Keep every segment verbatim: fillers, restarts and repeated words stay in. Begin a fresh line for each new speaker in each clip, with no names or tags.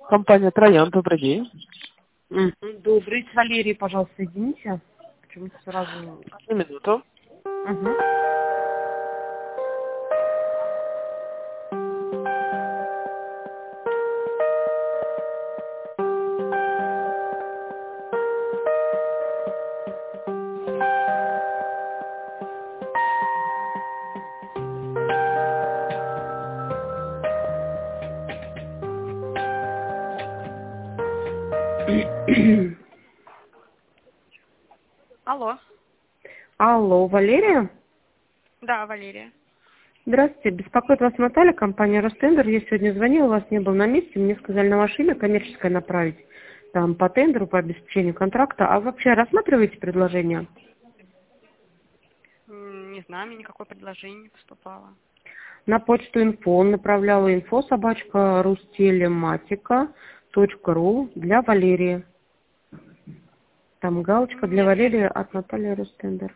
Компания Троян, добрый день.
М, Добрый. С Валерией, пожалуйста, соедините. Почему-то сразу...
Одну минуту.
Мгм.
Алло.
Алло, Валерия?
Да, Валерия.
Здравствуйте, беспокоит вас Наталья, компания Ростендер. Я сегодня звонила, вас не было на месте, мне сказали на ваше имя коммерческое направить. Там по тендеру, по обеспечению контракта. А вообще рассматриваете предложение?
М, Не знаю, мне никакое предложение не поступало.
На почту инфо он направляла инфо собачка рустелематика точка ру для Валерии. Там галочка для
Нет,
Валерии от Натальи Ростендер.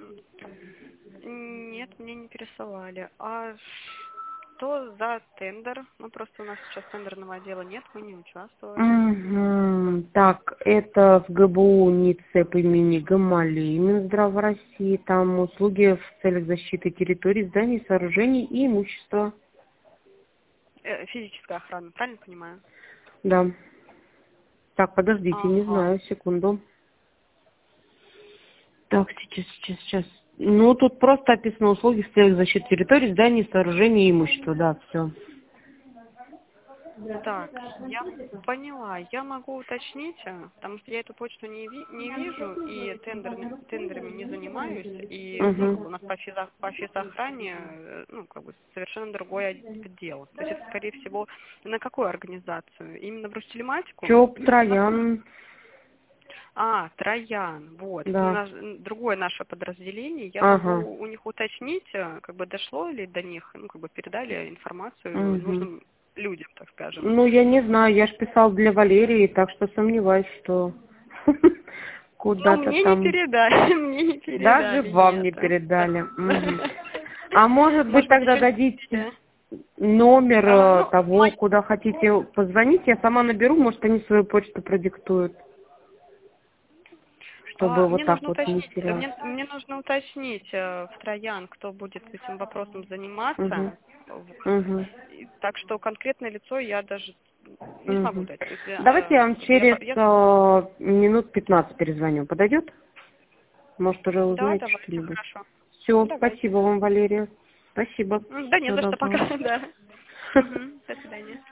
мне, нет, мне не пересылали. А что за тендер? Ну, просто у нас сейчас тендерного отдела нет, мы не участвовали.
Мгм. Так, это в ГБУ НИЦЭП имени Гамалеи, Минздрава России. Там услуги в целях защиты территорий, зданий, сооружений и имущества.
Э, физическая охрана, правильно понимаю?
Да. Так, подождите, не
Ага.
знаю, секунду. Так, сейчас, сейчас, сейчас. Ну, тут просто описано услуги в целях защиты территорий, зданий, сооружений и имущества. Да, все.
Так, я поняла. Я могу уточнить, а, потому что я эту почту не, ви- не вижу и тендер, тендерами не занимаюсь. И ну, как бы
Угу.
у нас по, физо, по физохране э, ну, как бы совершенно другой отдел. То есть это, скорее всего, на какую организацию? Именно в Ростелематику?
ЧОП, Троян.
А, Троян, вот. Это
Да.
наш- другое наше подразделение. Я
Ага.
могу у них уточнить, э, как бы дошло ли до них, ну, как бы передали информацию
Угу.
нужным людям, так скажем.
Ну, я не знаю, я ж писал для Валерии, так что сомневаюсь, что
Ну,
куда-то
мне не
там
передали, мне не
даже
передали,
вам
нет.
не передали. Мгм. А может быть,
Может быть,
тогда
еще...
дадите номер
А,
э,
ну,
того,
мой-
куда хотите позвонить, я сама наберу, может, они свою почту продиктуют, чтобы
а,
вот
мне
так
нужно
вот не
уточнить,
терять.
мне, мне нужно уточнить э, в Троян, кто будет этим вопросом
Угу.
заниматься. Вот.
Угу.
И так что конкретное лицо я даже не смогу
Угу.
дать. То есть,
Давайте
э,
я вам
как бы я,
через
по- я...
э, минут пятнадцать перезвоню. Подойдет? Может, уже
Да,
узнаете
давайте,
что-нибудь?
хорошо.
Все,
Давайте.
спасибо вам, Валерия. Спасибо.
М, Да не
Всего
за что, пока,
доброго.
да. Мгм, до свидания.